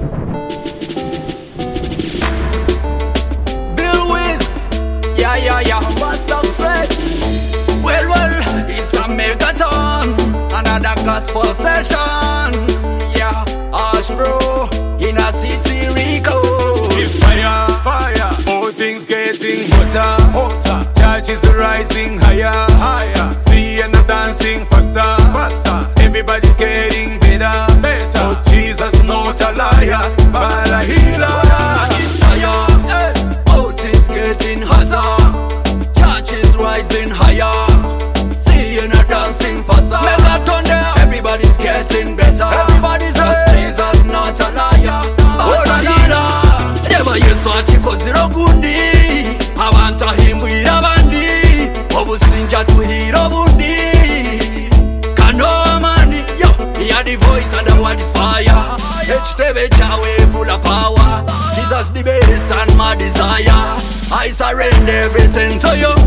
Bill Wiz, yeah, Master Fred. Well, it's a megaton, another gospel session. Yeah, Ash Bro, in a city Rico. It's fire, all things getting hotter. Church is rising higher. See and dancing faster. Everybody's getting better. Cause Jesus not a liar, but a healer. It's fire, all things getting hotter. Church is rising higher. See and dancing faster. Megaton there, everybody's getting better. Everybody's Jesus not a liar, but a healer. Never Yesu achikozira gundi, abantu ahimbwira abandi, obusinja tuhira obundi. Kanomani, yo, hear the voice and the word is fire. HTV chawe full of power. Jesus the best and my desire. I surrender everything to you.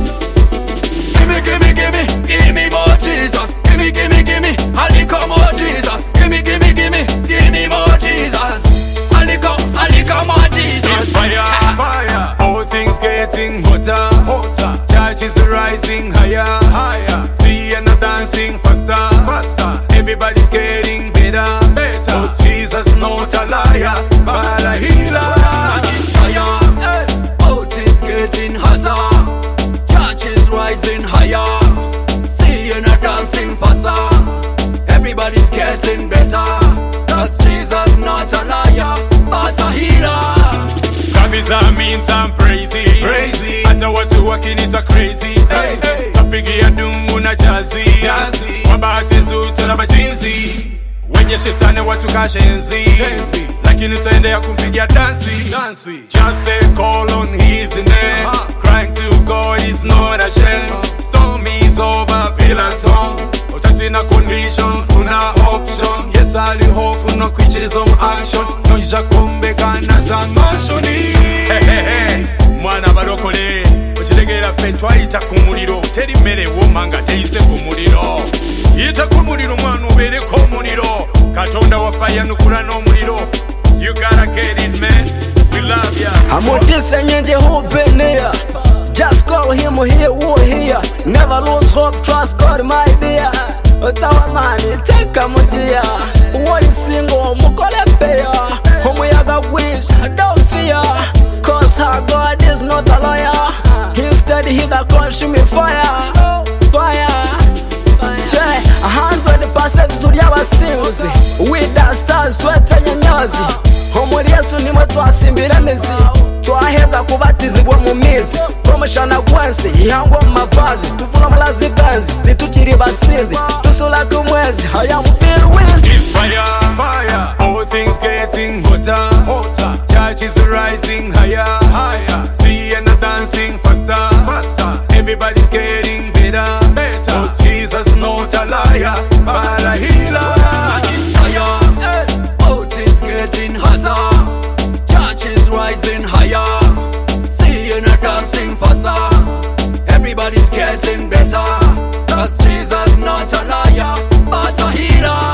Give me more Jesus. Give me, a little more Jesus. Give me more Jesus. A little more Jesus. It's fire, all things getting hotter. Church is rising higher. See and dancing faster. Everybody's getting better. Cause Jesus not a liar, but a healer. It's fire, all things getting hotter. Church is rising higher. See and dancing faster. Everybody's getting better. Cause Jesus not a liar, but a healer. Kabisa meantime crazy. Hata watu wakinita crazy. Tapigia dungu na jazzy. Wabahati zutu na majinzi. Wenye shetani watu kashenzi. Lakini utaendea kumpigia dansi. Just say call on his name. Crying to God is not a shame. Storm is over, Pilaton. Utatina condition, funa option. Yes, ali hofu no kwichirizo action. Noija kumbeka na za mansioni. Mwana barokole okitegera ffe twayita ku muliro teri mmere womanga teyise ku muliro yita ku muliro mwana obeereko omuliro katonda waffe yanukula n'omuliro. You gotta get it, man. We love ya. Amutise nyenje hubenea. Just call him here, here. Never lose hope, trust God, my dear. Otawa mani, take a mujia. One single, mukole beya. Homuyaga wish, don't fear. Cause our God is not a liar. Instead, he that consuming fire. Fire. 100% tuli abasinzi. With the stars, twetanya nyazi. Omuli Yesu nimwe twasimbira emizi. Twaheza kubatizibwa mu mizi. Promoshana gwensi, ihangwa mu mavazi. Tufuna malazi ganzi, nitukiri basinzi. Tusula ku mwezi, haya Bill Wiz. It's fire, all things getting hotter. Church is rising higher. See and dancing faster. Everybody's getting better. Cause Jesus not a liar, but a healer. It's fire, all things getting hotter. Church is rising higher. See and dancing faster. Everybody's getting better. Cause Jesus not a liar, but a healer.